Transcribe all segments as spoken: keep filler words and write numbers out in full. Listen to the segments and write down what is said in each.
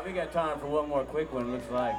We got time for one more quick one, looks like.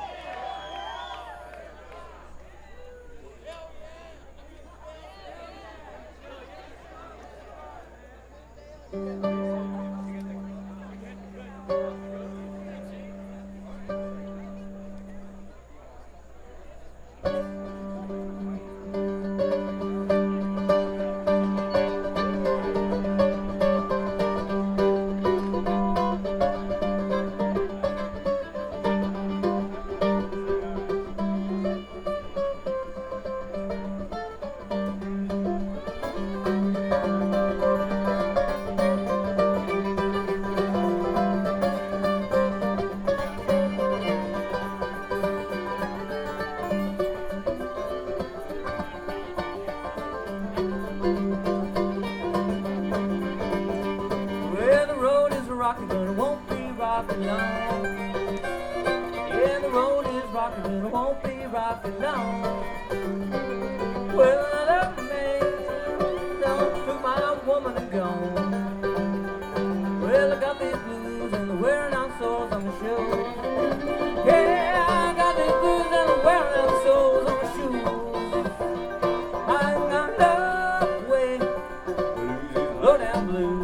Rockin', but it won't be rockin' long. Yeah, the road is rockin', but it won't be rockin' long. Well, another man done took my woman and gone. Well, I got these blues and I'm wearing out soles on my shoes. Yeah, I got these blues and I'm wearing out soles on my shoes. I got love way, low down blues.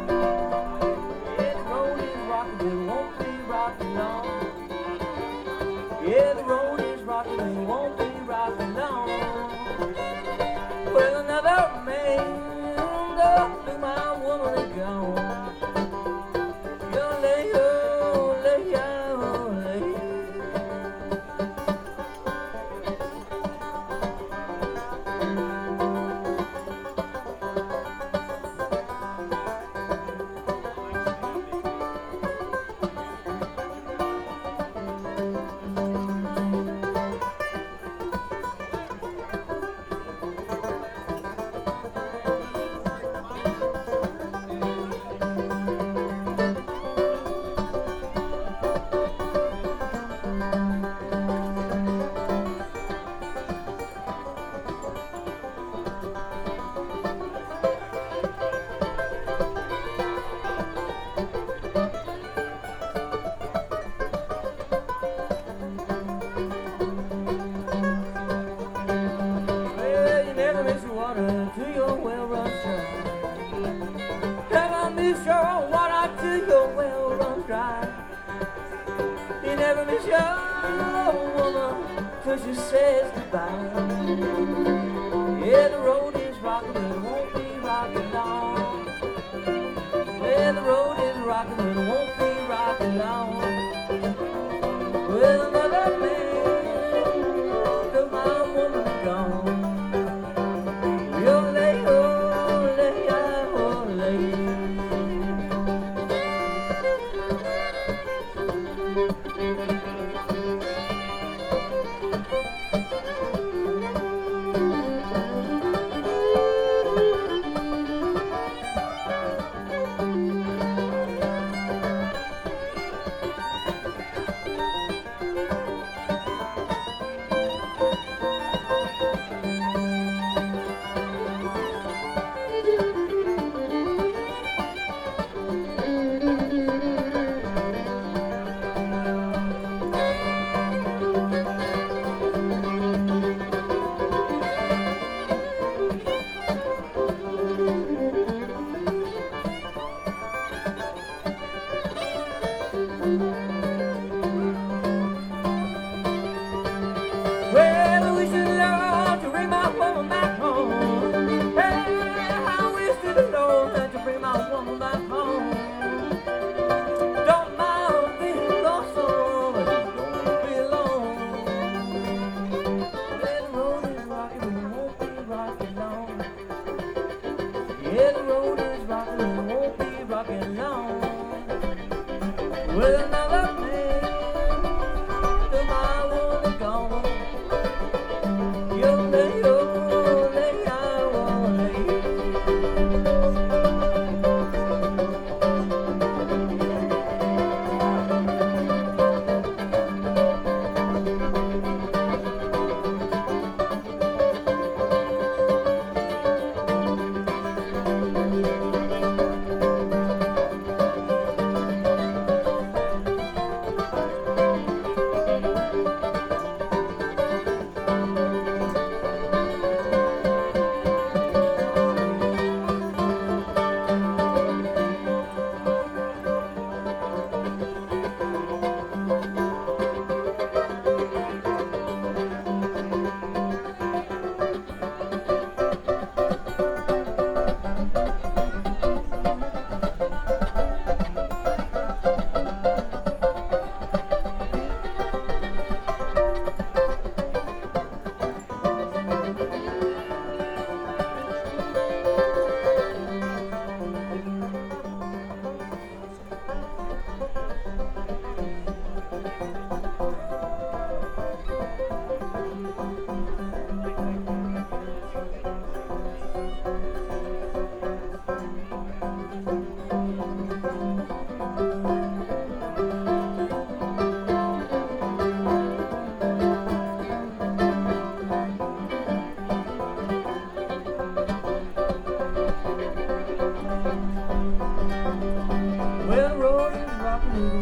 Yeah, the road is rockin' and it won't be rockin' long. Well, another man took my woman and gone. You lay, oh, lay, oh, lay. To your well runs dry. Never miss your water till your well runs dry. You never miss your woman till she says goodbye. Yeah, the road is rockin', but it won't be rockin' long. Yeah, the road is rockin', but it won't be rockin' long. Well, another man took my woman and gone.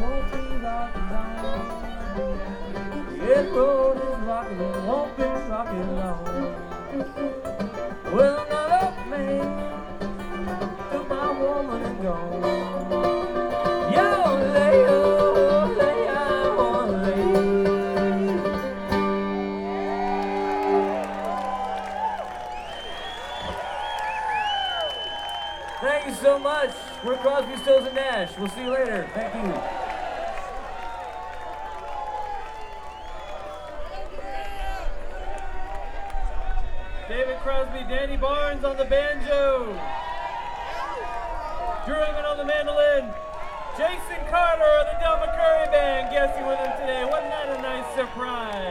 won't be rocking long. Yeah, the road is rocking, but it won't be rocking long. Well, another man took my woman and gone. Yo, lay, oh, lay, I wanna lay. Thank you so much. We're Crosby, Stills, and Nash. We'll see you later. Thank you. David Crosby, Danny Barnes on the banjo. Drew Evan on the mandolin. Jason Carter of the Del McCurry Band guessing with him today. Wasn't that a nice surprise?